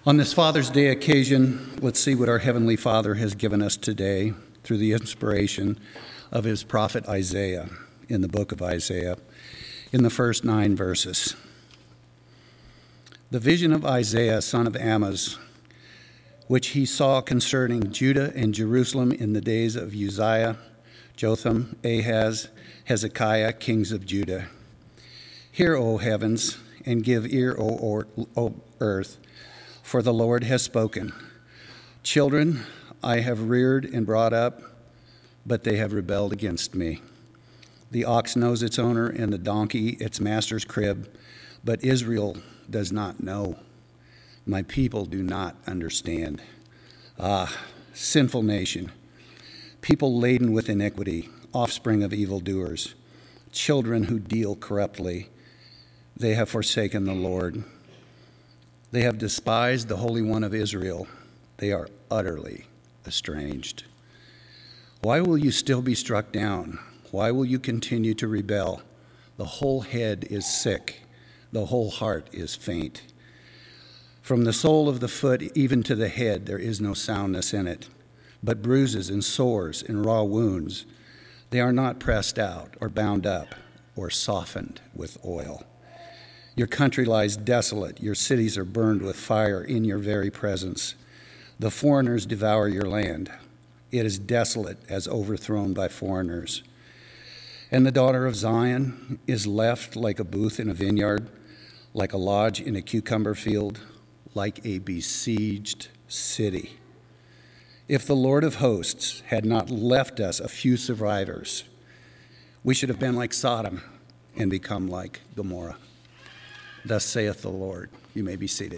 On this Father's Day occasion, let's see what our Heavenly Father has given us today through the inspiration of his prophet Isaiah in the book of Isaiah, in the first 9 verses. The vision of Isaiah, son of Amoz, which he saw concerning Judah and Jerusalem in the days of Uzziah, Jotham, Ahaz, Hezekiah, kings of Judah. Hear, O heavens, and give ear, O earth, for the Lord has spoken. Children I have reared and brought up, but they have rebelled against me. The ox knows its owner, and the donkey its master's crib, but Israel does not know. My people do not understand. Ah, sinful nation, people laden with iniquity, offspring of evildoers, children who deal corruptly. They have forsaken the Lord. They have despised the Holy One of Israel. They are utterly estranged. Why will you still be struck down? Why will you continue to rebel? The whole head is sick. The whole heart is faint. From the sole of the foot even to the head, there is no soundness in it, but bruises and sores and raw wounds. They are not pressed out or bound up or softened with oil. Your country lies desolate. Your cities are burned with fire in your very presence. The foreigners devour your land. It is desolate as overthrown by foreigners. And the daughter of Zion is left like a booth in a vineyard, like a lodge in a cucumber field, like a besieged city. If the Lord of hosts had not left us a few survivors, we should have been like Sodom and become like Gomorrah. Thus saith the Lord. You may be seated.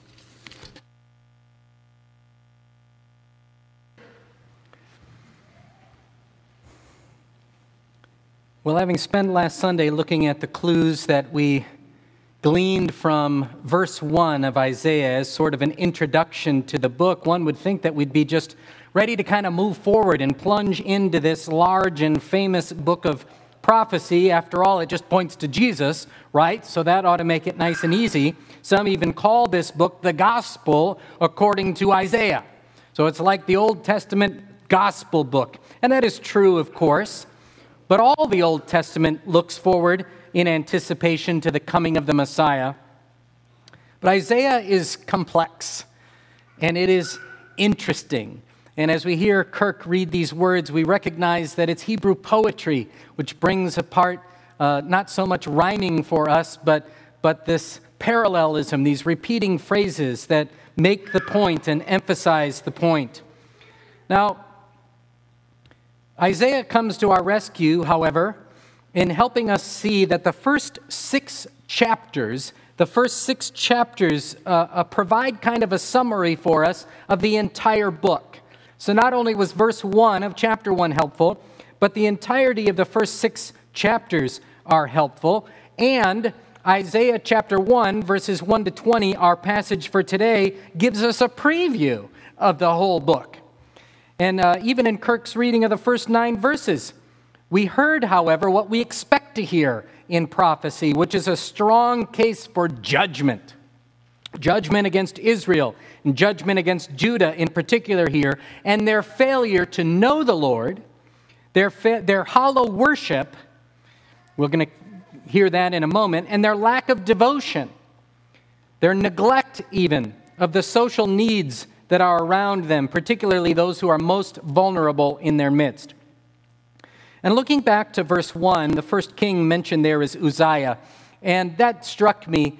Well, having spent last Sunday looking at the clues that we gleaned from verse 1 of Isaiah as sort of an introduction to the book, one would think that we'd be just ready to kind of move forward and plunge into this large and famous book of prophecy. After all, it just points to Jesus, right? So that ought to make it nice and easy. Some even call this book the Gospel according to Isaiah. So it's like the Old Testament gospel book. And that is true, of course. But all the Old Testament looks forward in anticipation to the coming of the Messiah. But Isaiah is complex, and it is interesting. And as we hear Kirk read these words, we recognize that it's Hebrew poetry, which brings apart not so much rhyming for us, but this parallelism, these repeating phrases that make the point and emphasize the point. Now, Isaiah comes to our rescue, however, in helping us see that the first six chapters provide kind of a summary for us of the entire book. So not only was verse 1 of chapter 1 helpful, but the entirety of the first 6 chapters are helpful. And Isaiah chapter 1, verses 1 to 20, our passage for today, gives us a preview of the whole book. And even in Kirk's reading of the first 9 verses, we heard, however, what we expect to hear in prophecy, which is a strong case for judgment. Judgment against Israel, and judgment against Judah in particular here, and their failure to know the Lord, their hollow worship, we're going to hear that in a moment, and their lack of devotion, their neglect even of the social needs that are around them, particularly those who are most vulnerable in their midst. And looking back to verse 1, the first king mentioned there is Uzziah, and that struck me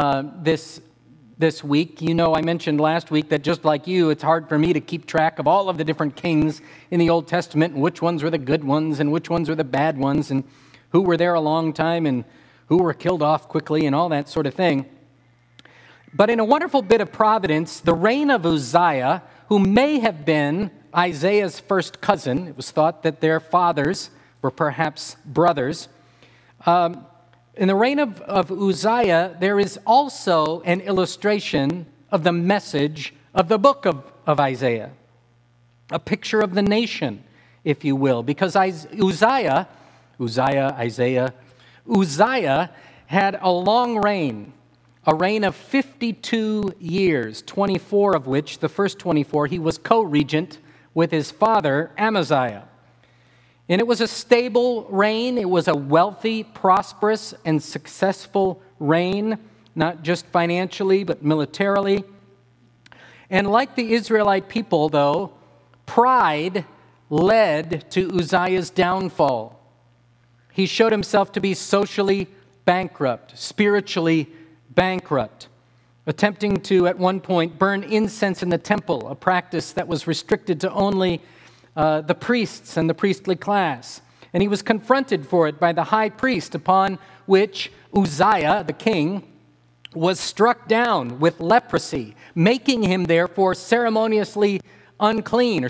this week. You know, I mentioned last week that just like you, it's hard for me to keep track of all of the different kings in the Old Testament, and which ones were the good ones and which ones were the bad ones, and who were there a long time and who were killed off quickly and all that sort of thing. But in a wonderful bit of providence, the reign of Uzziah, who may have been Isaiah's first cousin, it was thought that their fathers were perhaps brothers, in the reign of Uzziah, there is also an illustration of the message of the book of Isaiah, a picture of the nation, if you will, because Uzziah had a long reign a reign of 52 years, 24 of which, the first 24, he was co-regent with his father, Amaziah. And it was a stable reign. It was a wealthy, prosperous, and successful reign, not just financially, but militarily. And like the Israelite people, though, pride led to Uzziah's downfall. He showed himself to be socially bankrupt, spiritually bankrupt, attempting to, at one point, burn incense in the temple, a practice that was restricted to only the priests and the priestly class. And he was confronted for it by the high priest, upon which Uzziah, the king, was struck down with leprosy, making him therefore ceremonially unclean.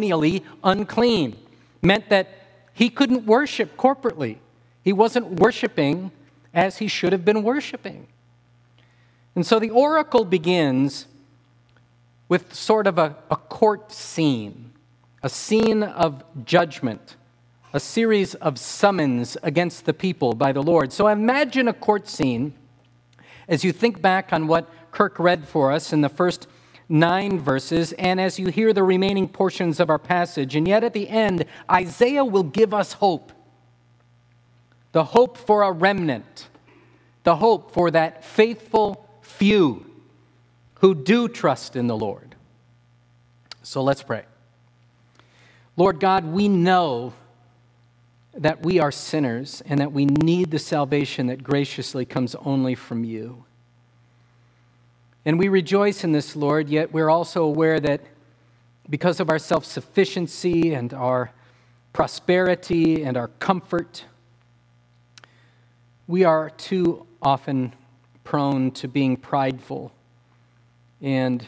Meant that he couldn't worship corporately. He wasn't worshiping as he should have been worshiping. And so the oracle begins with sort of a court scene, a scene of judgment, a series of summons against the people by the Lord. So imagine a court scene as you think back on what Kirk read for us in the first 9 verses, and as you hear the remaining portions of our passage. And yet at the end, Isaiah will give us hope. The hope for a remnant. The hope for that faithful few who do trust in the Lord. So let's pray. Lord God, we know that we are sinners and that we need the salvation that graciously comes only from you. And we rejoice in this, Lord, yet we're also aware that because of our self-sufficiency and our prosperity and our comfort, we are too often prone to being prideful and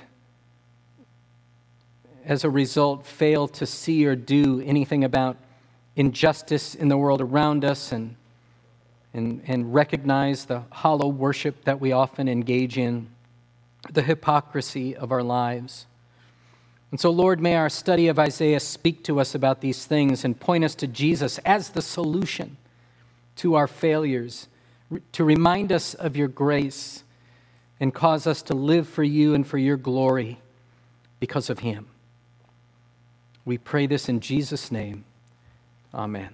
as a result fail to see or do anything about injustice in the world around us and recognize the hollow worship that we often engage in, the hypocrisy of our lives. And so, Lord, may our study of Isaiah speak to us about these things and point us to Jesus as the solution to our failures, to remind us of your grace and cause us to live for you and for your glory because of him. We pray this in Jesus' name. Amen.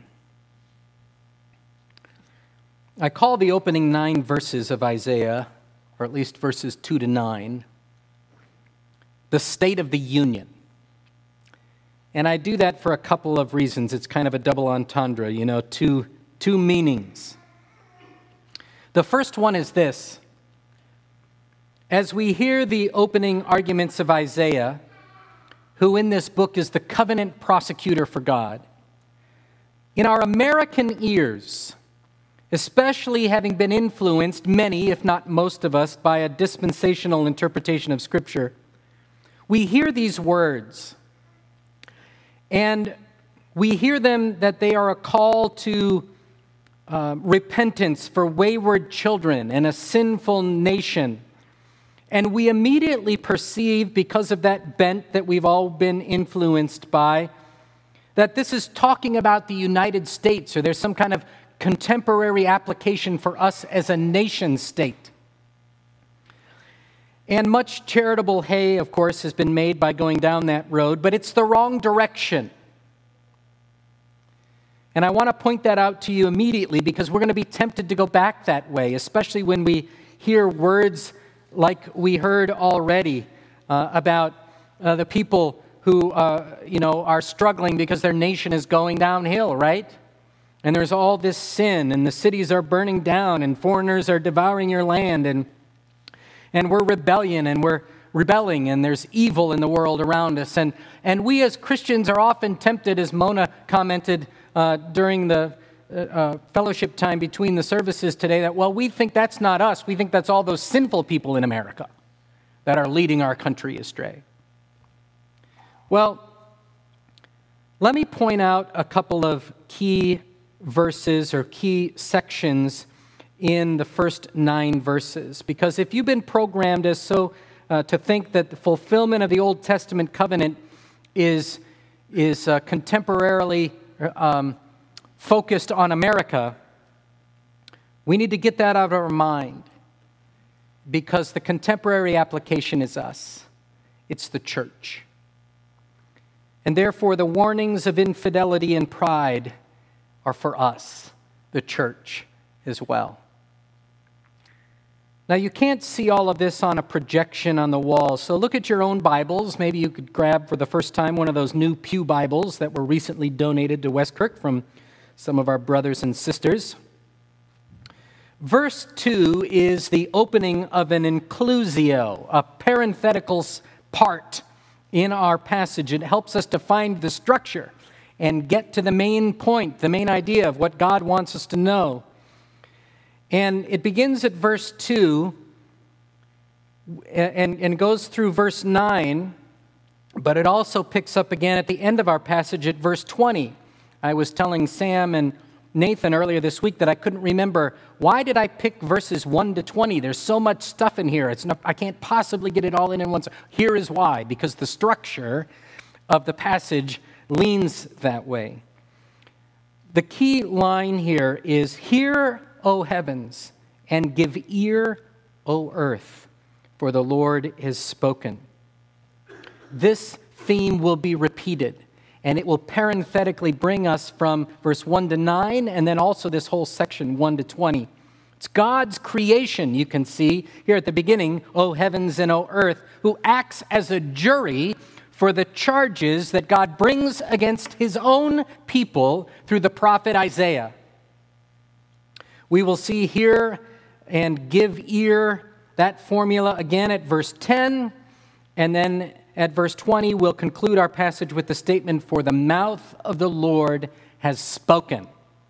I call the opening 9 verses of Isaiah, or at least verses 2 to 9, the State of the Union. And I do that for a couple of reasons. It's kind of a double entendre, two meanings. The first one is this. As we hear the opening arguments of Isaiah, who in this book is the covenant prosecutor for God, in our American ears, especially having been influenced, many, if not most of us, by a dispensational interpretation of Scripture, we hear these words, and we hear them that they are a call to repentance for wayward children and a sinful nation. And we immediately perceive, because of that bent that we've all been influenced by, that this is talking about the United States, or there's some kind of contemporary application for us as a nation state. And much charitable hay, of course, has been made by going down that road, but it's the wrong direction. And I want to point that out to you immediately because we're going to be tempted to go back that way, especially when we hear words like we heard already about the people who, are struggling because their nation is going downhill, right? And there's all this sin, and the cities are burning down, and foreigners are devouring your land, and we're rebellion, and we're rebelling, and there's evil in the world around us. And we as Christians are often tempted, as Mona commented during the fellowship time between the services today, that, well, we think that's not us. We think that's all those sinful people in America that are leading our country astray. Well, let me point out a couple of key verses or key sections in the first 9 verses. Because if you've been programmed as so to think that the fulfillment of the Old Testament covenant is contemporarily focused on America, we need to get that out of our mind. because the contemporary application is us. It's the church. And therefore, the warnings of infidelity and pride are for us, the church, as well. Now, you can't see all of this on a projection on the wall, so look at your own Bibles. Maybe you could grab for the first time one of those new Pew Bibles that were recently donated to Westkirk from some of our brothers and sisters. Verse 2 is the opening of an inclusio, a parenthetical part in our passage. It helps us to find the structure and get to the main point, the main idea of what God wants us to know. And it begins at verse 2 and goes through verse 9, but it also picks up again at the end of our passage at verse 20. I was telling Sam and Nathan earlier this week that I couldn't remember, why did I pick verses 1 to 20? There's so much stuff in here. I can't possibly get it all in one. Here is why, because the structure of the passage leans that way. The key line here is, "Hear, O heavens, and give ear, O earth, for the Lord has spoken." This theme will be repeated, and it will parenthetically bring us from verse 1 to 9, and then also this whole section, 1 to 20. It's God's creation, you can see here at the beginning, O heavens and O earth, who acts as a jury for the charges that God brings against his own people through the prophet Isaiah. We will see "hear" and "give ear," that formula again at verse 10, and then at verse 20, we'll conclude our passage with the statement, "For the mouth of the Lord has spoken."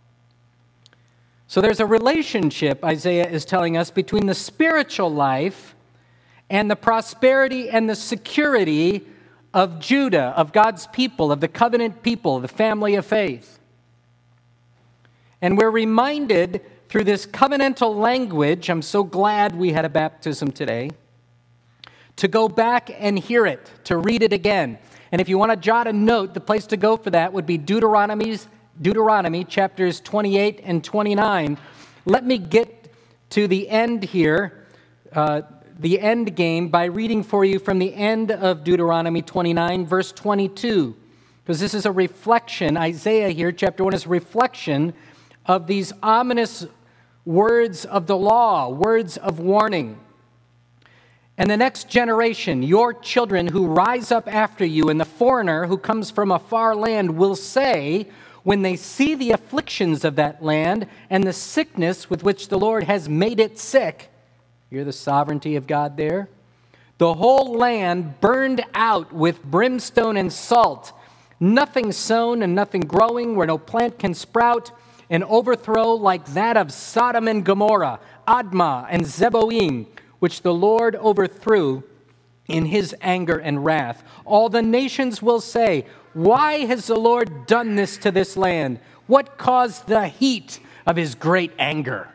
So there's a relationship, Isaiah is telling us, between the spiritual life and the prosperity and the security of Judah, of God's people, of the covenant people, the family of faith. And we're reminded through this covenantal language, I'm so glad we had a baptism today, to go back and hear it, to read it again. And if you want to jot a note, the place to go for that would be Deuteronomy chapters 28 and 29. Let me get to the end here, the end game, by reading for you from the end of Deuteronomy 29, verse 22. Because this is a reflection, Isaiah here, chapter 1, is a reflection of these ominous words of the law, words of warning. "And the next generation, your children who rise up after you, and the foreigner who comes from a far land will say, when they see the afflictions of that land and the sickness with which the Lord has made it sick," hear the sovereignty of God there, "the whole land burned out with brimstone and salt, nothing sown and nothing growing, where no plant can sprout, an overthrow like that of Sodom and Gomorrah, Admah and Zeboim, which the Lord overthrew in his anger and wrath. All the nations will say, why has the Lord done this to this land? What caused the heat of his great anger?"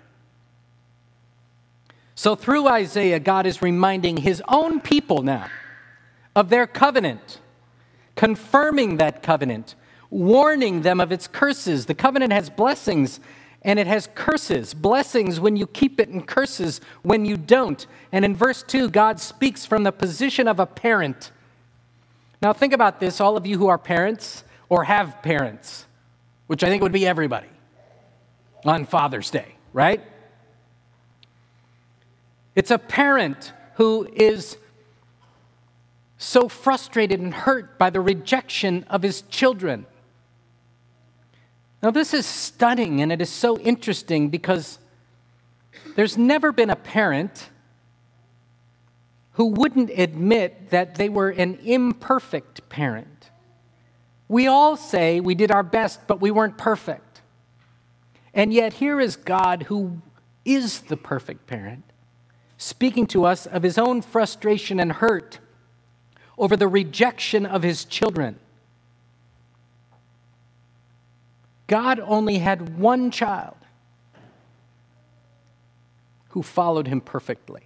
So through Isaiah, God is reminding his own people now of their covenant, confirming that covenant, warning them of its curses. The covenant has blessings and it has curses. Blessings when you keep it and curses when you don't. And in verse 2, God speaks from the position of a parent. Now think about this, all of you who are parents or have parents, which I think would be everybody on Father's Day, right? It's a parent who is so frustrated and hurt by the rejection of his children. Now, this is stunning, and it is so interesting because there's never been a parent who wouldn't admit that they were an imperfect parent. We all say we did our best, but we weren't perfect. And yet here is God, who is the perfect parent, speaking to us of his own frustration and hurt over the rejection of his children. God only had one child who followed him perfectly.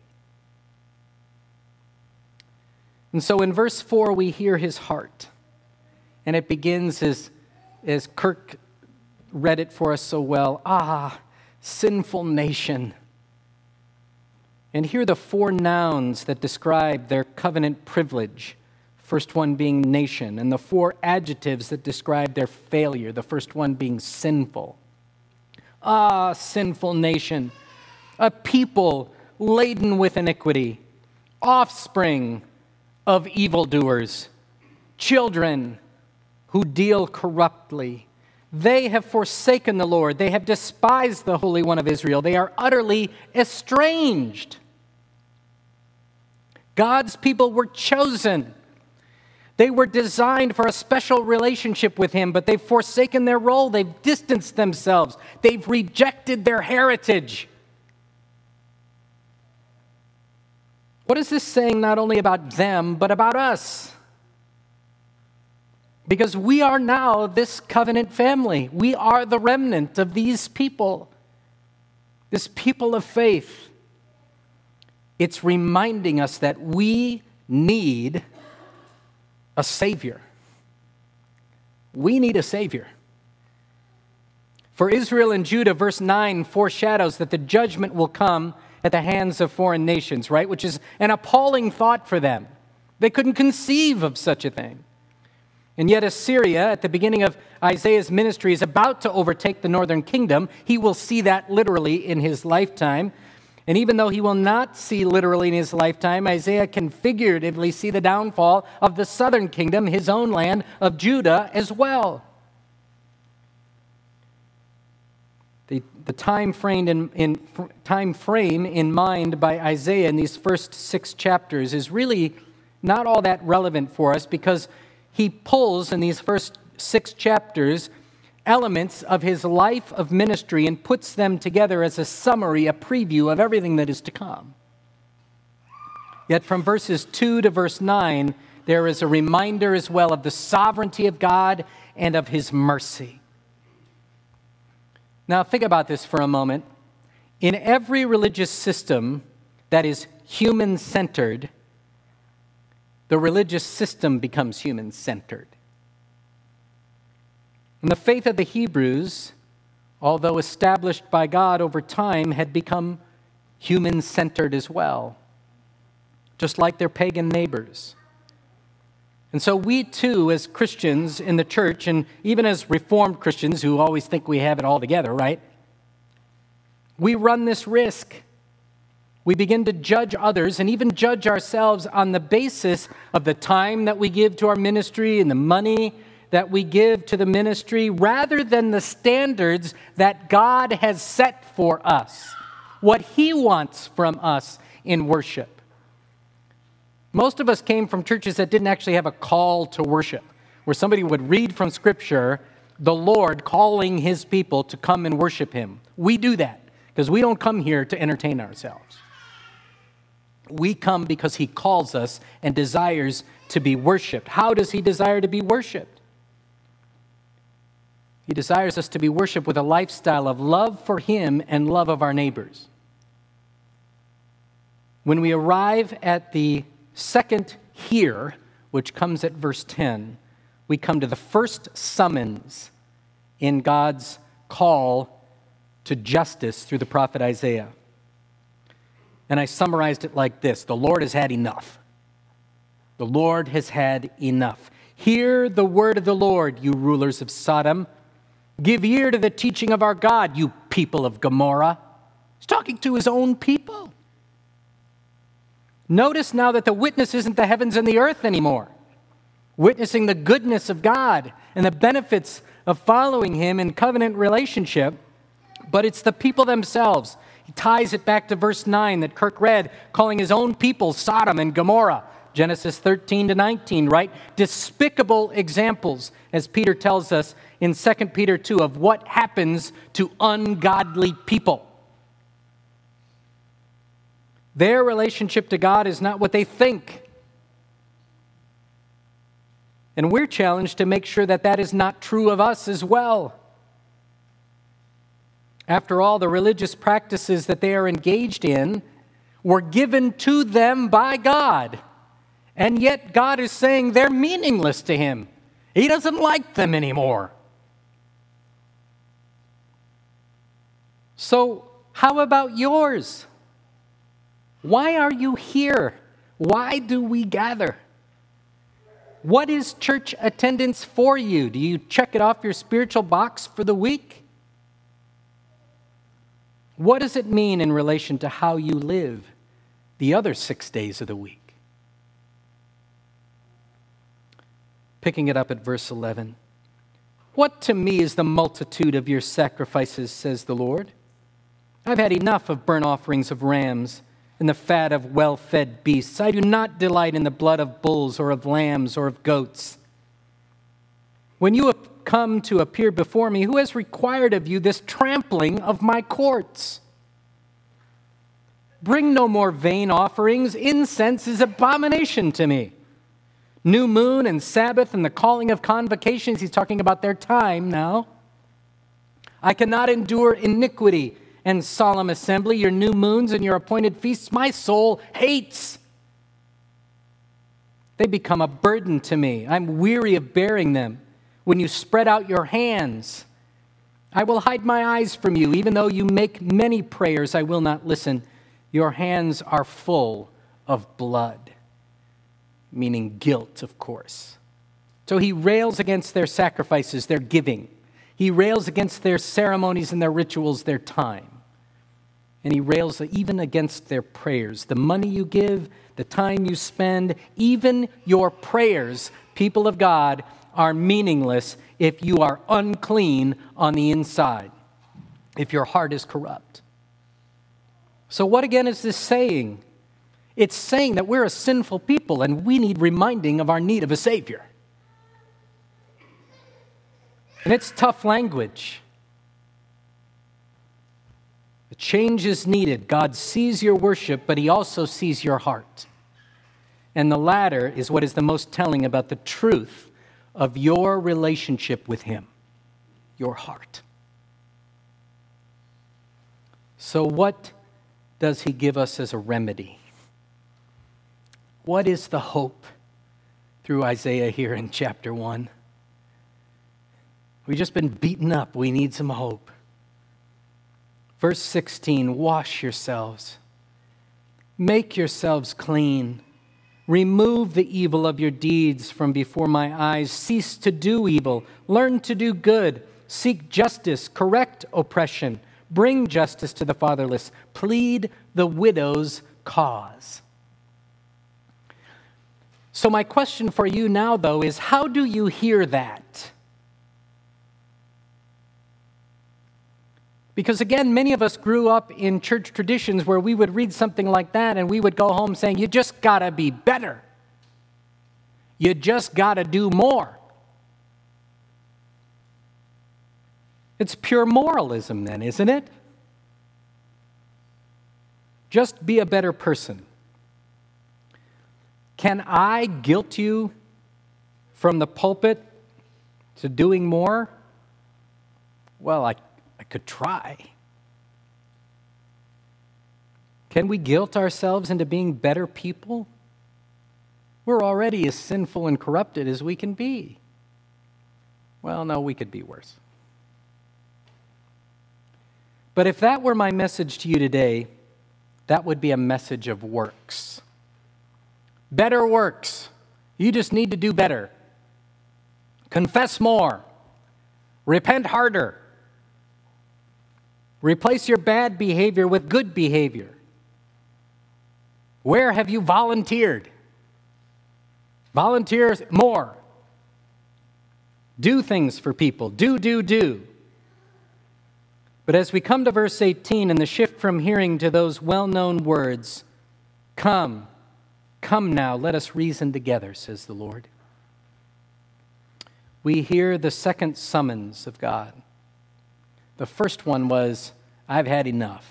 And so in verse 4, we hear his heart. And it begins as Kirk read it for us so well. "Ah, sinful nation." And here are the four nouns that describe their covenant privilege. First one being nation, and the four adjectives that describe their failure. The first one being sinful. Ah, sinful nation, a people laden with iniquity, offspring of evildoers, children who deal corruptly. They have forsaken the Lord. They have despised the Holy One of Israel. They are utterly estranged. God's people were chosen. They were designed for a special relationship with Him, but they've forsaken their role. They've distanced themselves. They've rejected their heritage. What is this saying not only about them, but about us? Because we are now this covenant family. We are the remnant of these people, this people of faith. It's reminding us that we need a Savior. We need a Savior. For Israel and Judah, verse 9 foreshadows that the judgment will come at the hands of foreign nations, right? Which is an appalling thought for them. They couldn't conceive of such a thing. And yet Assyria, at the beginning of Isaiah's ministry, is about to overtake the northern kingdom. He will see that literally in his lifetime. And even though he will not see literally in his lifetime, Isaiah can figuratively see the downfall of the southern kingdom, his own land of Judah as well. The time frame in mind by Isaiah in these first 6 chapters is really not all that relevant for us, because he pulls in these first 6 chapters elements of his life of ministry and puts them together as a summary, a preview of everything that is to come. Yet from verses 2 to verse 9, there is a reminder as well of the sovereignty of God and of His mercy. Now think about this for a moment. In every religious system that is human-centered, the religious system becomes human-centered. And the faith of the Hebrews, although established by God over time, had become human-centered as well, just like their pagan neighbors. And so we too, as Christians in the church, and even as Reformed Christians who always think we have it all together, right? We run this risk. We begin to judge others and even judge ourselves on the basis of the time that we give to our ministry and the money that we give to the ministry, rather than the standards that God has set for us, what He wants from us in worship. Most of us came from churches that didn't actually have a call to worship, where somebody would read from Scripture the Lord calling His people to come and worship Him. We do that because we don't come here to entertain ourselves. We come because He calls us and desires to be worshiped. How does He desire to be worshiped? He desires us to be worshiped with a lifestyle of love for Him and love of our neighbors. When we arrive at the second here, which comes at verse 10, we come to the first summons in God's call to justice through the prophet Isaiah. And I summarized it like this: the Lord has had enough. The Lord has had enough. Hear the word of the Lord, you rulers of Sodom. Give ear to the teaching of our God, you people of Gomorrah. He's talking to His own people. Notice now that the witness isn't the heavens and the earth anymore, witnessing the goodness of God and the benefits of following Him in covenant relationship, but it's the people themselves. He ties it back to verse 9 that Kirk read, calling his own people Sodom and Gomorrah. Genesis 13 to 19, right? Despicable examples, as Peter tells us in 2 Peter 2, of what happens to ungodly people. Their relationship to God is not what they think. And we're challenged to make sure that that is not true of us as well. After all, the religious practices that they are engaged in were given to them by God. And yet God is saying they're meaningless to Him. He doesn't like them anymore. So how about yours? Why are you here? Why do we gather? What is church attendance for you? Do you check it off your spiritual box for the week? What does it mean in relation to how you live the other 6 days of the week? Picking it up at verse 11. What to me is the multitude of your sacrifices, says the Lord? I've had enough of burnt offerings of rams and the fat of well-fed beasts. I do not delight in the blood of bulls or of lambs or of goats. When you have come to appear before me, who has required of you this trampling of my courts? Bring no more vain offerings. Incense is abomination to me. New moon and Sabbath and the calling of convocations, he's talking about their time now. I cannot endure iniquity and solemn assembly, your new moons and your appointed feasts, my soul hates. They become a burden to me. I'm weary of bearing them. When you spread out your hands, I will hide my eyes from you. Even though you make many prayers, I will not listen. Your hands are full of blood, meaning guilt, of course. So he rails against their sacrifices, their giving. He rails against their ceremonies and their rituals, their time. And he rails even against their prayers. The money you give, the time you spend, even your prayers, people of God, are meaningless if you are unclean on the inside, if your heart is corrupt. So what again is this saying? It's saying that we're a sinful people and we need reminding of our need of a Savior. And it's tough language. The change is needed. God sees your worship, but he also sees your heart. And the latter is what is the most telling about the truth of your relationship with him, your heart. So what does he give us as a remedy? What is the hope through Isaiah here in chapter 1? We've just been beaten up. We need some hope. Verse 16, wash yourselves. Make yourselves clean. Remove the evil of your deeds from before my eyes. Cease to do evil. Learn to do good. Seek justice. Correct oppression. Bring justice to the fatherless. Plead the widow's cause. So my question for you now, though, is how do you hear that? Because again, many of us grew up in church traditions where we would read something like that and we would go home saying, you just got to be better. You just got to do more. It's pure moralism then, isn't it? Just be a better person. Can I guilt you from the pulpit to doing more? Well, I could try. Can we guilt ourselves into being better people? We're already as sinful and corrupted as we can be. Well, no, we could be worse. But if that were my message to you today, that would be a message of works. Better works. You just need to do better. Confess more. Repent harder. Replace your bad behavior with good behavior. Where have you volunteered? Volunteer more. Do things for people. Do. But as we come to verse 18 and the shift from hearing to those well-known words, come now, let us reason together, says the Lord. We hear the second summons of God. The first one was, I've had enough.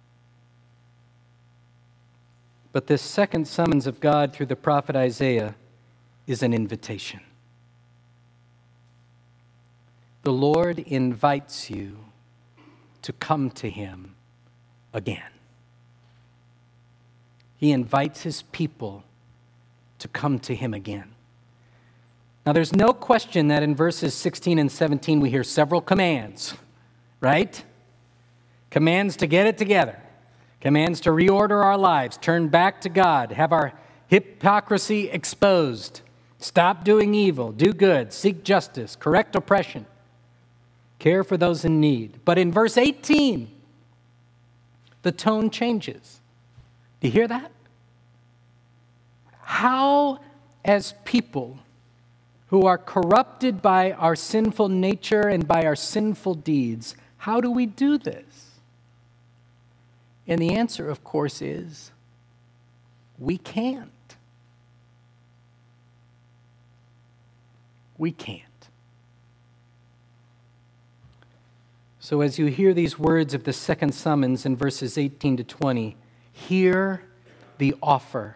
But this second summons of God through the prophet Isaiah is an invitation. The Lord invites you to come to him again. He invites his people to come to him again. Now, there's no question that in verses 16 and 17 we hear several commands, right? Commands to get it together. Commands to reorder our lives, turn back to God, have our hypocrisy exposed, stop doing evil, do good, seek justice, correct oppression, care for those in need. But in verse 18, the tone changes. Do you hear that? How, as people who are corrupted by our sinful nature and by our sinful deeds, how do we do this? And the answer, of course, is we can't. We can't. So as you hear these words of the second summons in verses 18 to 20, hear the offer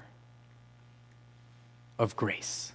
of grace.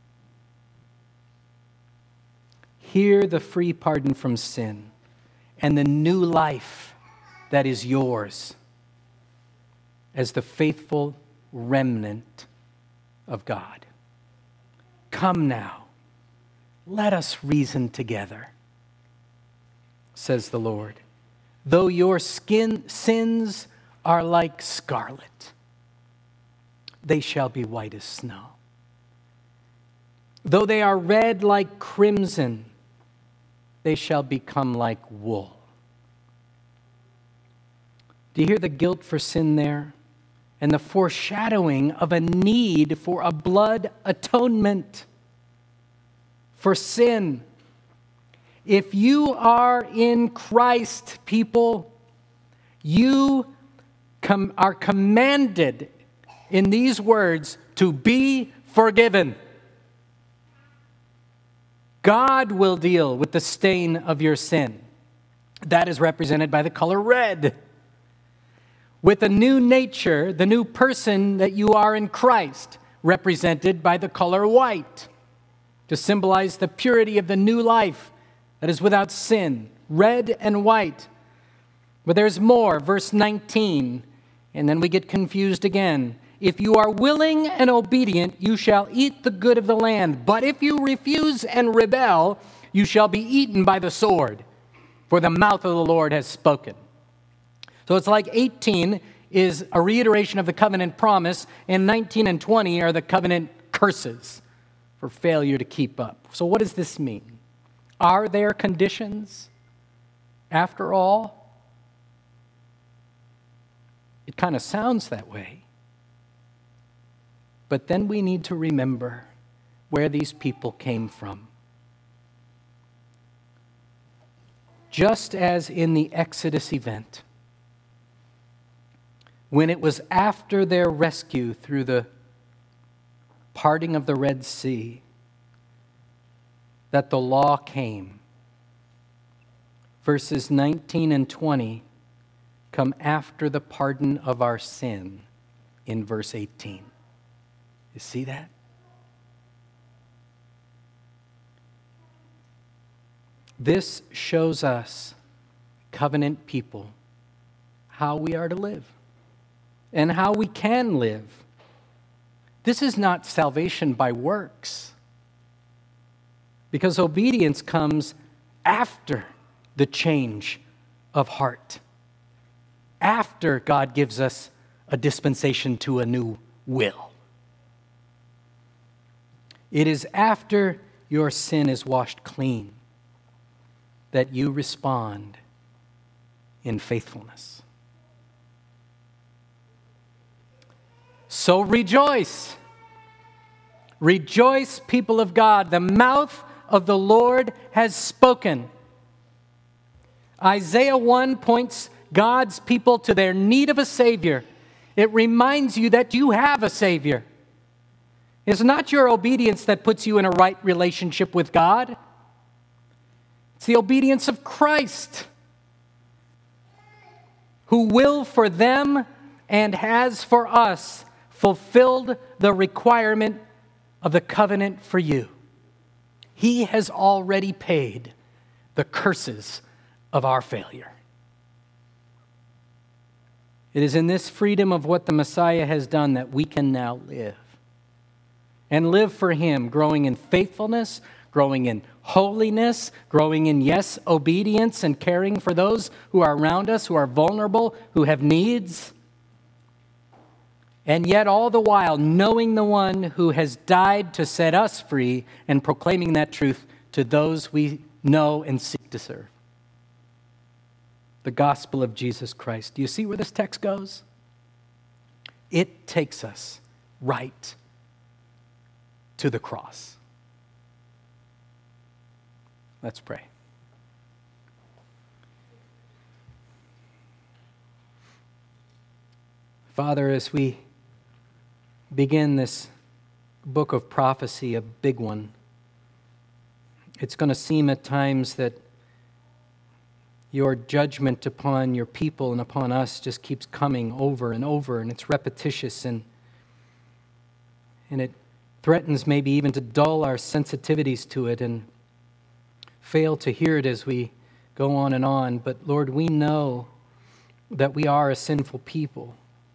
Hear the free pardon from sin and the new life that is yours as the faithful remnant of God. Come now, let us reason together, says the Lord. Though your sins are like scarlet, they shall be white as snow. Though they are red like crimson, they shall become like wool. Do you hear the guilt for sin there? And the foreshadowing of a need for a blood atonement for sin. If you are in Christ, people, you are commanded in these words to be forgiven. God will deal with the stain of your sin. That is represented by the color red. With a new nature, the new person that you are in Christ, represented by the color white, to symbolize the purity of the new life that is without sin, red and white. But there's more, verse 19, and then we get confused again. If you are willing and obedient, you shall eat the good of the land. But if you refuse and rebel, you shall be eaten by the sword, for the mouth of the Lord has spoken. So it's like 18 is a reiteration of the covenant promise, and 19 and 20 are the covenant curses for failure to keep up. So what does this mean? Are there conditions after all? It kind of sounds that way. But then we need to remember where these people came from. Just as in the Exodus event, when it was after their rescue through the parting of the Red Sea that the law came, verses 19 and 20 come after the pardon of our sin in verse 18. You see that? This shows us, covenant people, how we are to live and how we can live. This is not salvation by works, because obedience comes after the change of heart, after God gives us a dispensation to a new will. It is after your sin is washed clean that you respond in faithfulness. So rejoice. Rejoice, people of God. The mouth of the Lord has spoken. Isaiah 1 points God's people to their need of a Savior. It reminds you that you have a Savior. It's not your obedience that puts you in a right relationship with God. It's the obedience of Christ, who will for them and has for us fulfilled the requirement of the covenant for you. He has already paid the curses of our failure. It is in this freedom of what the Messiah has done that we can now live. And live for Him, growing in faithfulness, growing in holiness, growing in, yes, obedience and caring for those who are around us, who are vulnerable, who have needs. And yet all the while knowing the one who has died to set us free and proclaiming that truth to those we know and seek to serve. The gospel of Jesus Christ. Do you see where this text goes? It takes us right to the cross. Let's pray. Father, as we begin this book of prophecy, a big one, it's going to seem at times that your judgment upon your people and upon us just keeps coming over and over, and it's repetitious, and it threatens maybe even to dull our sensitivities to it and fail to hear it as we go on and on. But Lord, we know that we are a sinful people.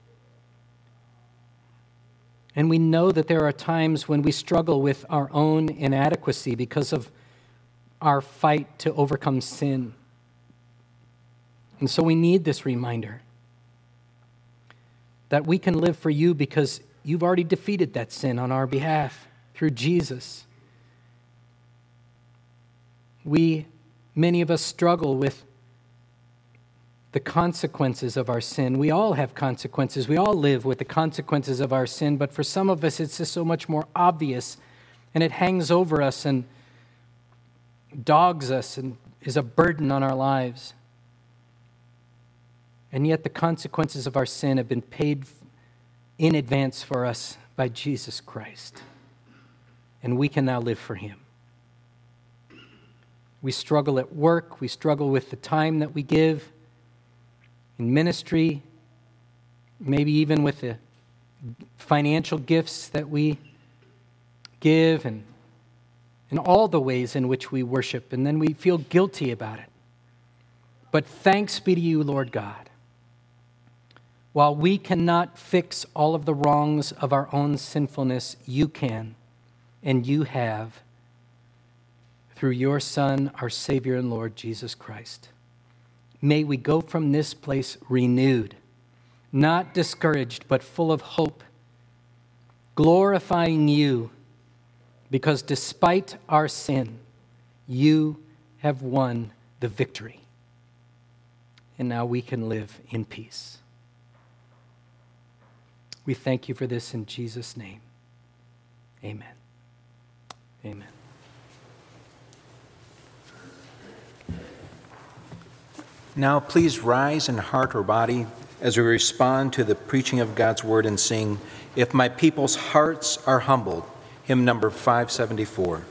And we know that there are times when we struggle with our own inadequacy because of our fight to overcome sin. And so we need this reminder that we can live for you because you've already defeated that sin on our behalf through Jesus. Many of us struggle with the consequences of our sin. We all have consequences. We all live with the consequences of our sin, but for some of us, it's just so much more obvious, and it hangs over us and dogs us and is a burden on our lives. And yet the consequences of our sin have been paid in advance for us by Jesus Christ, and we can now live for him. We struggle at work. We struggle with the time that we give in ministry, maybe even with the financial gifts that we give and in all the ways in which we worship, and then we feel guilty about it. But thanks be to you, Lord God. While we cannot fix all of the wrongs of our own sinfulness, you can, and you have, through your Son, our Savior and Lord, Jesus Christ. May we go from this place renewed, not discouraged, but full of hope, glorifying you, because despite our sin, you have won the victory. And now we can live in peace. We thank you for this in Jesus' name. Amen. Amen. Now please rise in heart or body as we respond to the preaching of God's word and sing, "If My People's Hearts Are Humbled," hymn number 574.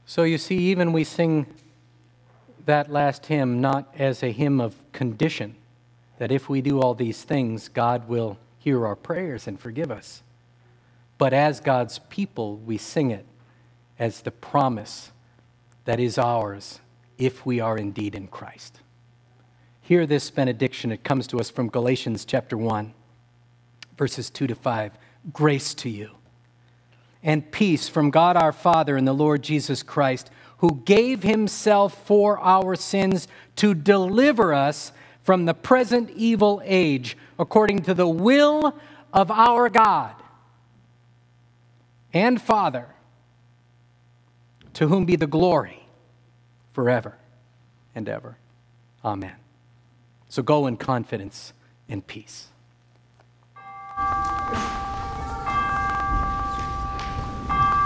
So you see, even we sing that last hymn not as a hymn of condition, that if we do all these things, God will hear our prayers and forgive us. But as God's people, we sing it as the promise that is ours if we are indeed in Christ. Hear this benediction. It comes to us from Galatians chapter 1, verses 2 to 5. Grace to you and peace from God our Father and the Lord Jesus Christ, who gave himself for our sins to deliver us from the present evil age, according to the will of our God and Father, to whom be the glory forever and ever. Amen. So go in confidence and peace.